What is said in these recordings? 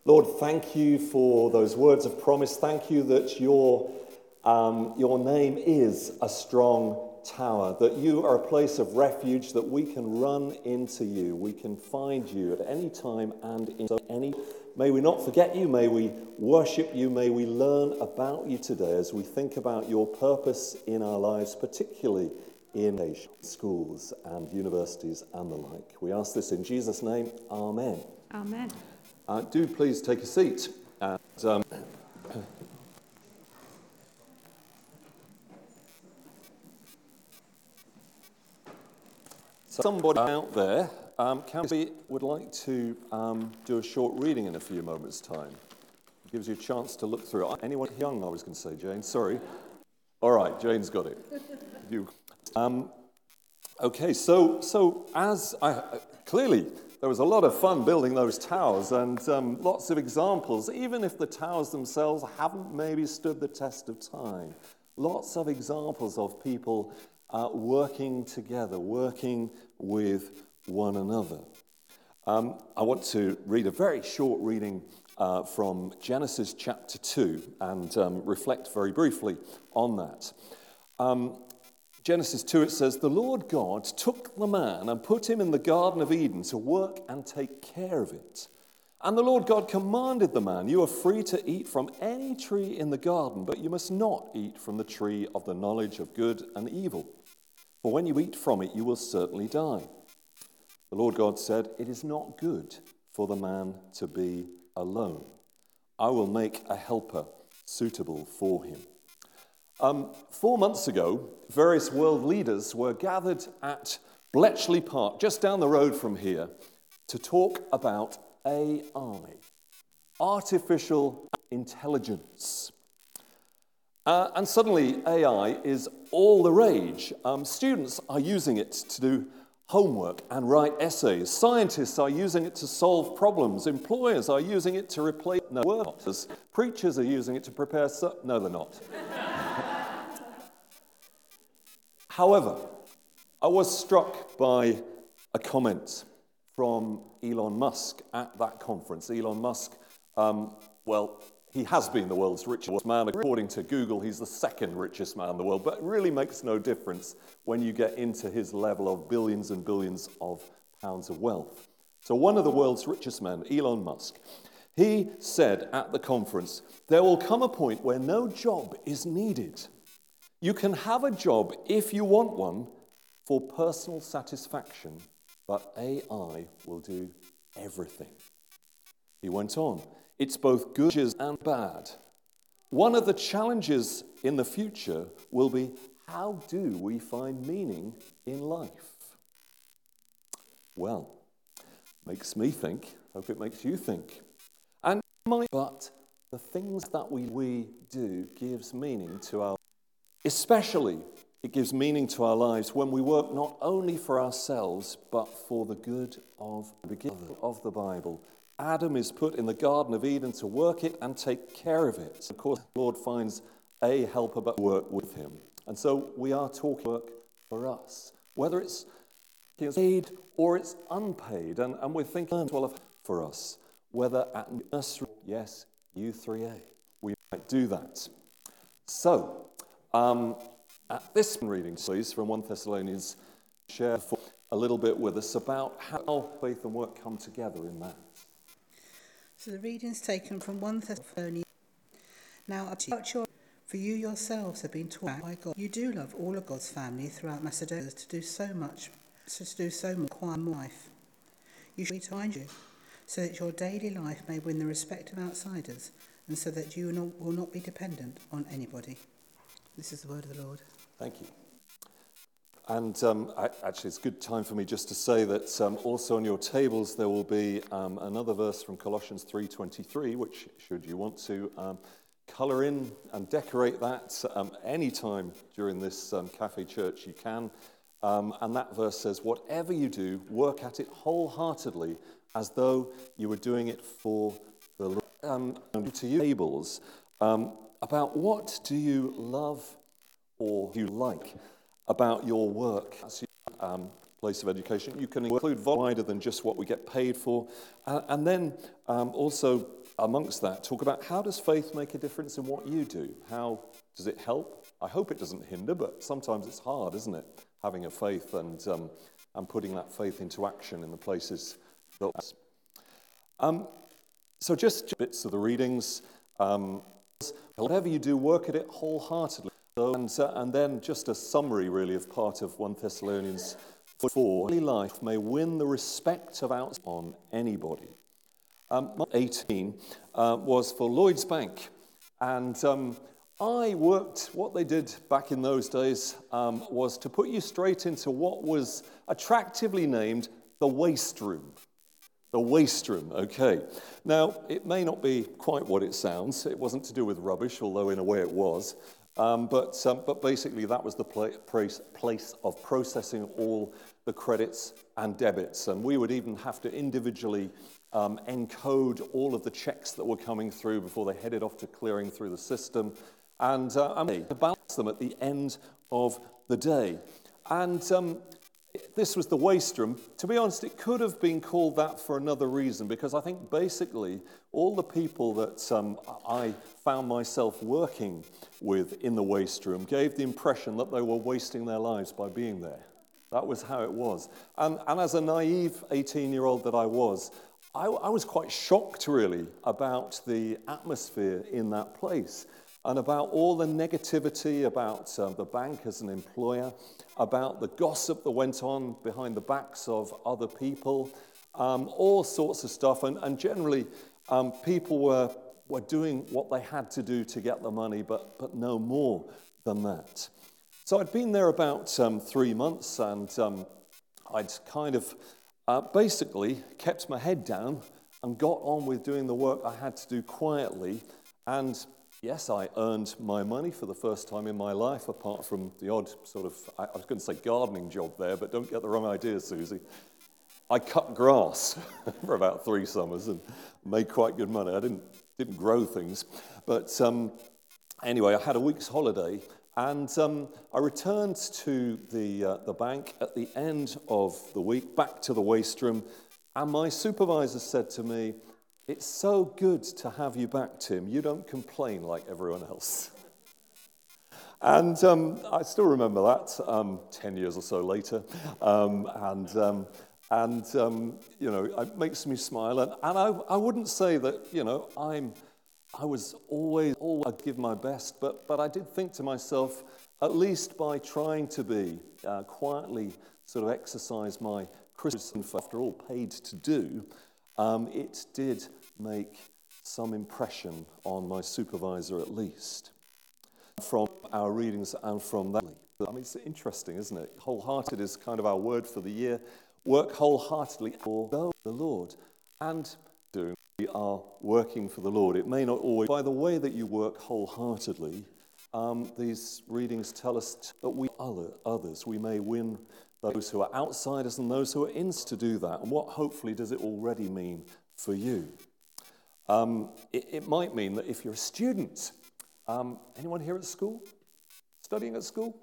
Lord, thank you for those words of promise. Thank you that your name is a strong tower, that you are a place of refuge, that we can run into you. We can find you at any time and in any. May we not forget you. May we worship you. May we learn about you today as we think about your purpose in our lives, particularly in schools and universities and the like. We ask this in Jesus' name. Amen. Amen. Do please take a seat. And, somebody out there would like to do a short reading in a few moments' time. It gives you a chance to look through it. Anyone young, I was going to say, Jane, sorry. All right, Jane's got it. Okay, so as clearly there was a lot of fun building those towers and lots of examples, even if the towers themselves haven't maybe stood the test of time. Lots of examples of people working together, working with one another. I want to read a very short reading from Genesis chapter 2 and reflect very briefly on that. Genesis 2, it says, "The Lord God took the man and put him in the Garden of Eden to work and take care of it. And the Lord God commanded the man, 'You are free to eat from any tree in the garden, but you must not eat from the tree of the knowledge of good and evil. For when you eat from it, you will certainly die.' The Lord God said, 'It is not good for the man to be alone. I will make a helper suitable for him.'" 4 months ago, various world leaders were gathered at Bletchley Park, just down the road from here, to talk about AI, artificial intelligence. And suddenly, AI is all the rage. Students are using it to do homework and write essays. Scientists are using it to solve problems. Employers are using it to replace workers. Preachers are using it to prepare... No, they're not. However, I was struck by a comment from Elon Musk at that conference. Elon Musk, he has been the world's richest man. According to Google, he's the second richest man in the world, but it really makes no difference when you get into his level of billions and billions of pounds of wealth. So one of the world's richest men, Elon Musk, he said at the conference, "There will come a point where no job is needed. You can have a job if you want one for personal satisfaction, but AI will do everything." He went on, "It's both good and bad. One of the challenges in the future will be, how do we find meaning in life?" Well, makes me think, hope it makes you think. But the things that we do gives meaning to our lives. Especially, it gives meaning to our lives when we work not only for ourselves, but for the good of the Bible. Adam is put in the Garden of Eden to work it and take care of it. Of course, the Lord finds a helper but work with him. And so we are talking work for us, whether it's paid or it's unpaid. And we're thinking as well of for us, whether at nursery, yes, U3A, we might do that. So, at this reading, please, from 1 Thessalonians, share a little bit with us about how faith and work come together in that. So the reading's taken from 1 Thessalonians. "Now, about your, for you yourselves have been taught by God. You do love all of God's family throughout Macedonia to do so much quiet life. You should be behind you, so that your daily life may win the respect of outsiders, and so that you will not be dependent on anybody." This is the word of the Lord. Thank you. And actually, it's a good time for me just to say that also on your tables there will be another verse from Colossians 3:23, which, should you want to colour in and decorate that any time during this Cafe Church, you can. And that verse says, "Whatever you do, work at it wholeheartedly, as though you were doing it for the Lord." To you, tables, about what do you love or you like about your work, place of education. You can include wider than just what we get paid for. And then also amongst that, talk about how does faith make a difference in what you do? How does it help? I hope it doesn't hinder, but sometimes it's hard, isn't it? Having a faith and putting that faith into action in the places that. So just bits of the readings. Whatever you do, work at it wholeheartedly. And then just a summary, really, of part of 1 Thessalonians 4. Life may win the respect of outside on anybody. 18 was for Lloyds Bank. And I worked, what they did back in those days was to put you straight into what was attractively named the waste room. The waste room, okay. Now, it may not be quite what it sounds. It wasn't to do with rubbish, although in a way it was. But basically that was the place of processing all the credits and debits. And we would even have to individually encode all of the checks that were coming through before they headed off to clearing through the system. And balance them at the end of the day. And this was the waste room. To be honest, it could have been called that for another reason, because I think basically all the people that I found myself working with in the waste room gave the impression that they were wasting their lives by being there. That was how it was. And as a naive 18-year-old that I was quite shocked, really, about the atmosphere in that place and about all the negativity about the bank as an employer, about the gossip that went on behind the backs of other people, all sorts of stuff. And generally, people were doing what they had to do to get the money, but no more than that. So I'd been there about 3 months, and I'd kind of basically kept my head down and got on with doing the work I had to do quietly. And yes, I earned my money for the first time in my life, apart from the odd sort of, I was going to say gardening job there, but don't get the wrong idea, Susie. I cut grass for about 3 summers and made quite good money. I didn't grow things. But anyway, I had a week's holiday, and I returned to the bank at the end of the week, back to the waste room, and my supervisor said to me, "It's so good to have you back, Tim. You don't complain like everyone else." And I still remember that 10 years or so later. It makes me smile. And I wouldn't say that, I was always I'd give my best, but I did think to myself, at least by trying to be quietly sort of exercise my Christian faith, after all paid to do, it did make some impression on my supervisor at least. From our readings and from that. I mean, it's interesting, isn't it? Wholehearted is kind of our word for the year. Work wholeheartedly for the Lord. And we are working for the Lord. It may not always, by the way that you work wholeheartedly, these readings tell us that we others. We may win those who are outsiders and those who are in to do that. And what hopefully does it already mean for you? It might mean that if you're a student, anyone here at school? Studying at school?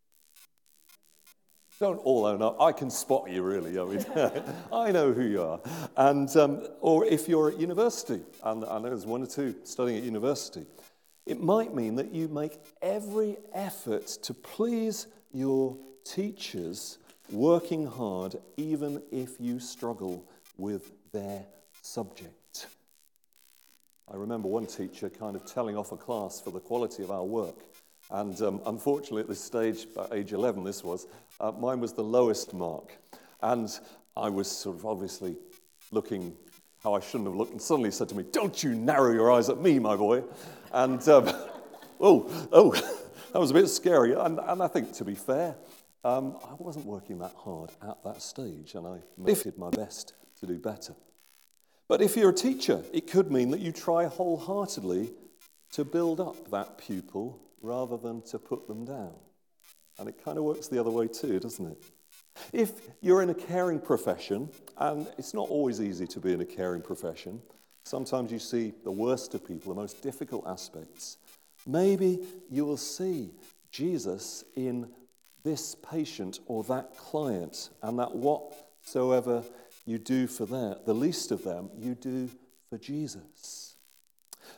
Don't all own up. I can spot you, really. I mean, I know who you are. And or if you're at university, and I know there's 1 or 2 studying at university, it might mean that you make every effort to please your teachers, working hard, even if you struggle with their subject. I remember one teacher kind of telling off a class for the quality of our work. And unfortunately, at this stage, about age 11 this was, mine was the lowest mark. And I was sort of obviously looking how I shouldn't have looked, and suddenly said to me, "Don't you narrow your eyes at me, my boy." And, that was a bit scary. And I think, to be fair, I wasn't working that hard at that stage, and I did my best to do better. But if you're a teacher, it could mean that you try wholeheartedly to build up that pupil rather than to put them down. And it kind of works the other way too, doesn't it? If you're in a caring profession, and it's not always easy to be in a caring profession, sometimes you see the worst of people, the most difficult aspects, maybe you will see Jesus in this patient or that client, and that whatsoever you do for the least of them, you do for Jesus.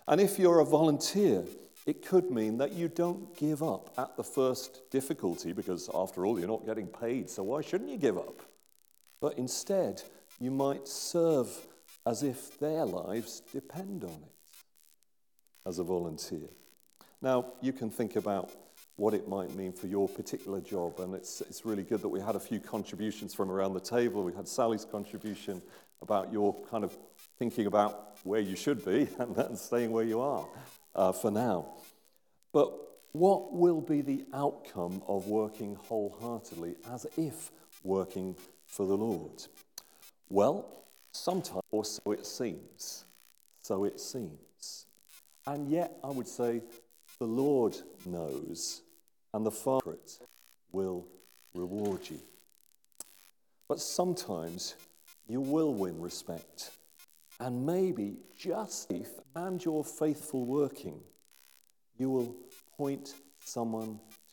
And if you're a volunteer, it could mean that you don't give up at the first difficulty, because after all, you're not getting paid, so why shouldn't you give up? But instead, you might serve as if their lives depend on it as a volunteer. Now, you can think about what it might mean for your particular job, and it's really good that we had a few contributions from around the table. We had Sally's contribution about your kind of thinking about where you should be and staying where you are for now. But what will be the outcome of working wholeheartedly as if working for the Lord? Well, sometimes, or so it seems. So it seems. And yet, I would say, the Lord knows, and the Father will reward you. But sometimes you will win respect, and maybe just if, and your faithful working, you will point someone